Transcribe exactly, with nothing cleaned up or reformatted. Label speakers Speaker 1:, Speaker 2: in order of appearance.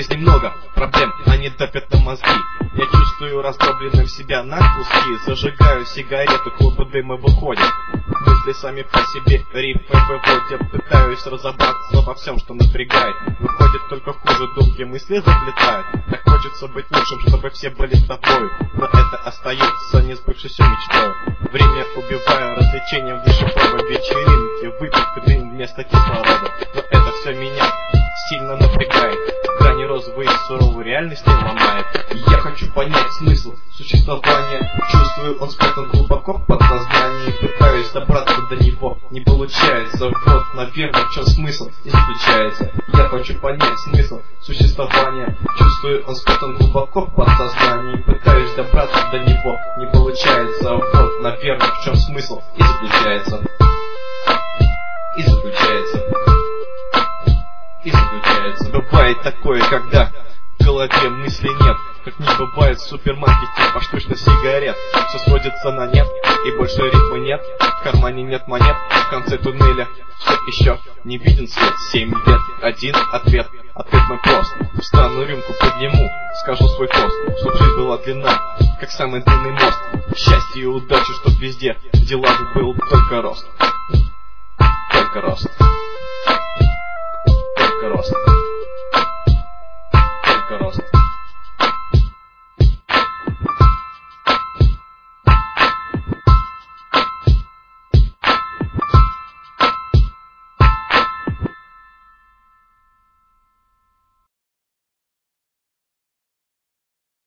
Speaker 1: жизни много проблем, они давят на мозги. Я чувствую раздробленным себя на куски. Зажигаю сигарету, клубы дыма выходят. Мысли сами по себе рифмы выводят. Пытаюсь разобраться во всем, что напрягает. Выходит только хуже, долгие мысли заплетают. Так хочется быть лучшим, чтобы все были с тобой. Но это остается не сбывшейся мечтой. Время убиваю развлечением в дешевой вечеринке. Выпить дым вместо кислорода. Но это все меня сильно напрягает. Грани розовой и суровой реальности ломает. Я хочу понять смысл существования. Чувствую, он спрятан глубоко в подсознании. Пытаюсь добраться до него, не получается. Вот, наверное, в чем смысл и заключается. Я хочу понять смысл существования. Чувствую, он спрятан глубоко в подсознании. Пытаюсь добраться до него, не получается. Вот, наверное, в чем смысл и заключается. И заключается. И заключается. Бывает такое, когда в голове мысли нет. Как не бывает в супермаркете поштучно сигарет. Все сводится на нет, и больше ритма нет. В кармане нет монет, в конце туннеля все еще не виден свет. Семь лет, один ответ, ответ мой прост. Встану, рюмку подниму, скажу свой тост. Чтоб жизнь была длинна, как самый длинный мост. Счастье и удачи, чтоб везде дела был только рост. Только рост.